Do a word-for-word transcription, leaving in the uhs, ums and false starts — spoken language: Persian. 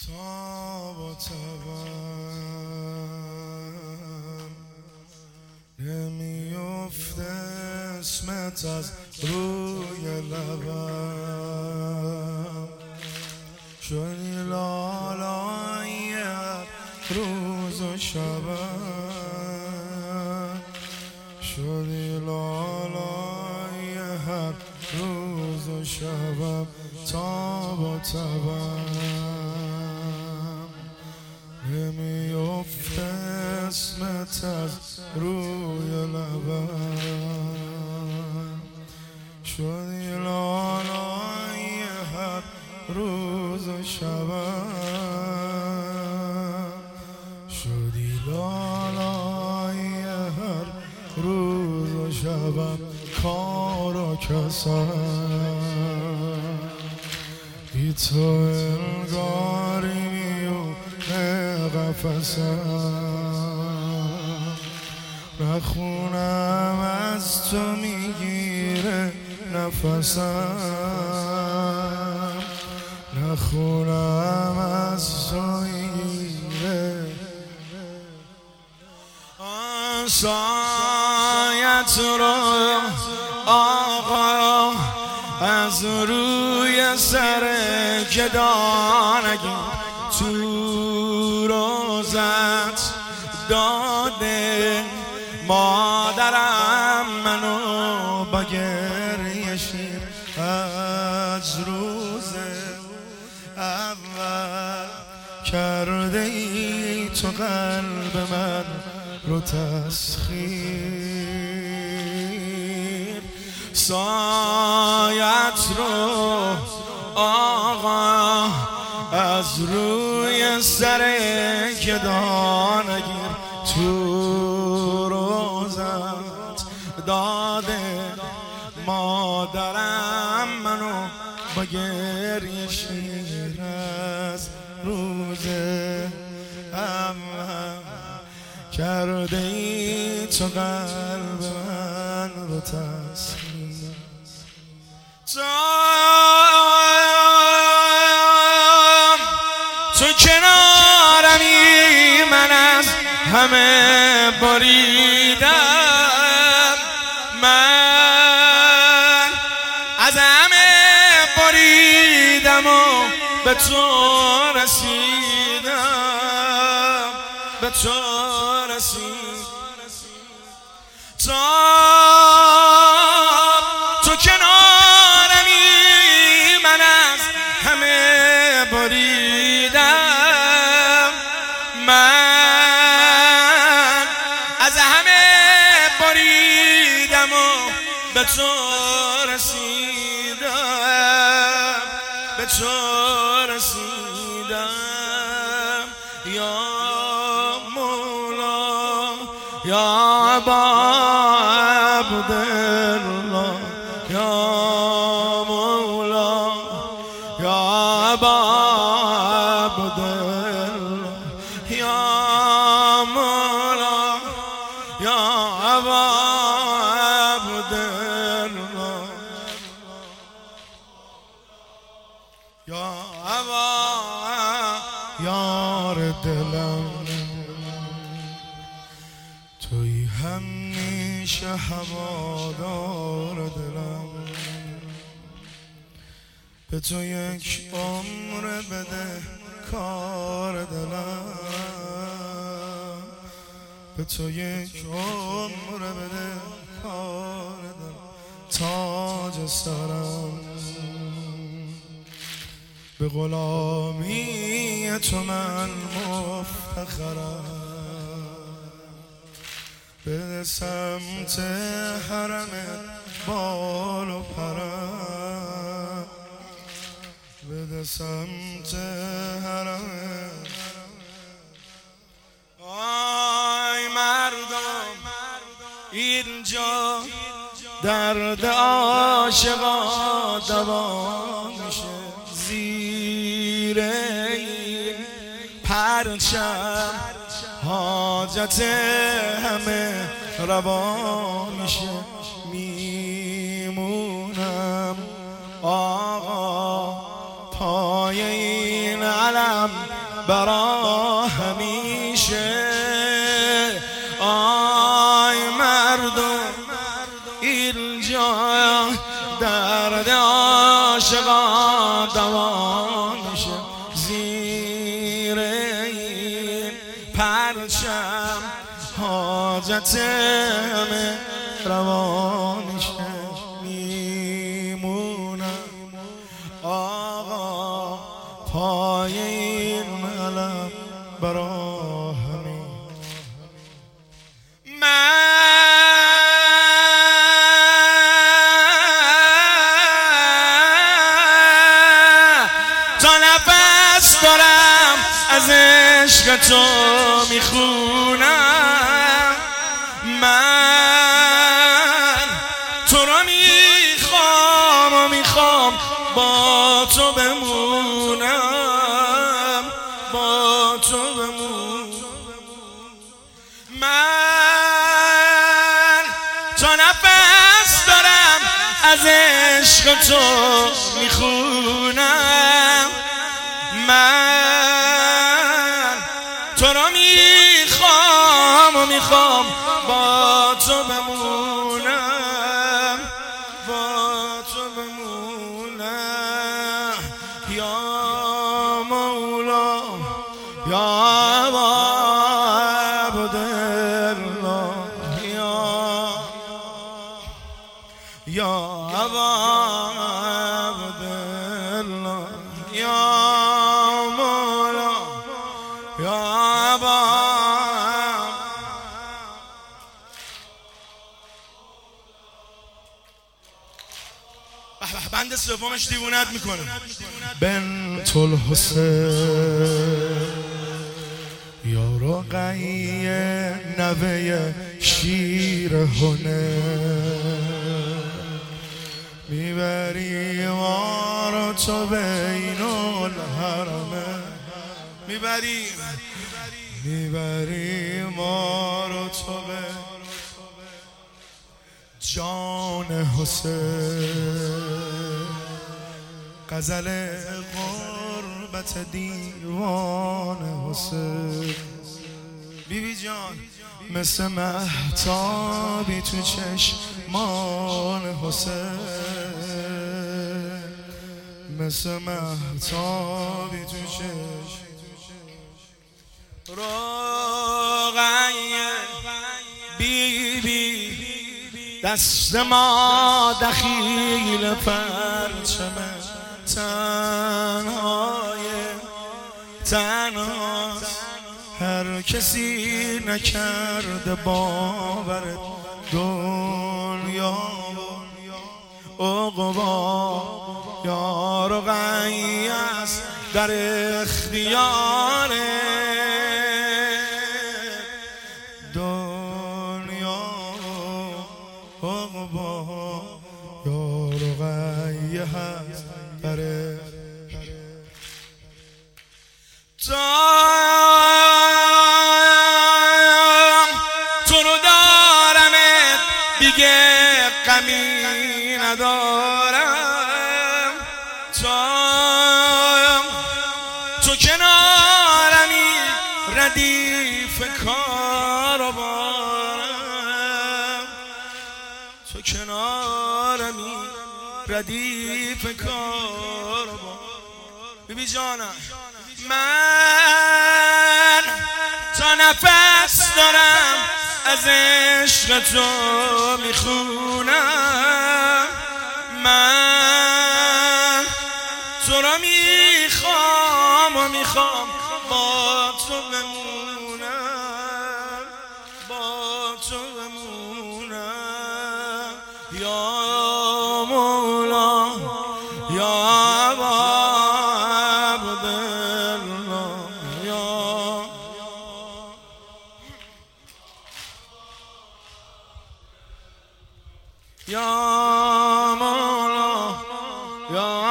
تاب و تبم نمیفته اسمت از روی لبم، شدی لالای روز و شبم، شدی لالای هر روز و شبم. تاب و تبم نمیفته اسمت از روی لبم، شدی لالای هر روز و شبم، شدی لالای هر روز و شبم. کار و کسم بی تو انگاری میونه قفسم، نخونم از تو میگیره نفسم، نخونم از تو میگیره. آن سایت رو آقا از روی سر گدانگی تو روزت داده، مادرم منو با گریه شیر از روز اول کرده ای تو قلب من رو تسخیر. سایت رو آقا از روی سر گدان نگیر، تو روزت داده، مادرم منو با گریه شیر از روز اول کرده ای تو قلب من رو تسخیر. تو کنارمی من از همه بریدم، من از همه بریدم و به تو رسیدم، به تو رسیدم. تا تو کنارمی من از همه بریدم، من از همه بریدم و به تو رسیدم، به تو رسیدم. یا مولا یا ابا عبدالله، یا مولا یا ابا عبدالله، یا مولا یا ابا عبدالله، یا ابا یار دلم. توی همیشه هوادار دلم، به تو یک عمر بده کار دلم، به تو یک عمر بده کار دلم. تاج سرم به غلامی تو من مفتخرم، به سمت حرم بال و پرم، به سمت حرم. آی مردم اینجا درد عاشقا دوا میشه، زیر این پرچم حاجت همه روا میشه. میمونم آقا پای این علم برا همیشه. آی مردم اینجا درد عاشقا دوا میشه، زیر این پرچم حاجت همه روا میشه. میمونم آقا پای این علم برا همین. دارم از عشق تو میخونم، من تو را میخوام و میخوام با تو بمونم، با تو بمونم. من تا نفس دارم از عشق تو میخونم، من تو را میخوام و میخوام با تو بمونم، با تو بمونم. یا مولا یا عبدالله یا یا عبدالله یا بند سومش دیوونت میکنه. بنت الحسین یا رقیه نوه شیر هنر، میبری ما رو تو بین الحرمه، میبری میبری ما رو تو به جان حسین. غزل قربت دیوان حسین. بی بی جان مثل مهتابی تو چشمان حسین، مثل مهتابی تو چشم. رقیه بی بی دست ما دخیل پرچمه، تنهای تنهاست، هر کسی نکرده باورت دنیا عقبا. یا رقیه است در اختیار دنیا عقبا. یا رقیه هست در تو رو دارمت دیگه غمی ندارم، تا تو کنارمی ردیف کاروانم، تو کنارمی ردیف کاروان. بی بی جانم من تا نفس دارم از عشق تو میخونم، من تو را میخوام و میخوام با تو بمونم، با تو بمونم. یا مولا یا یا مولا یا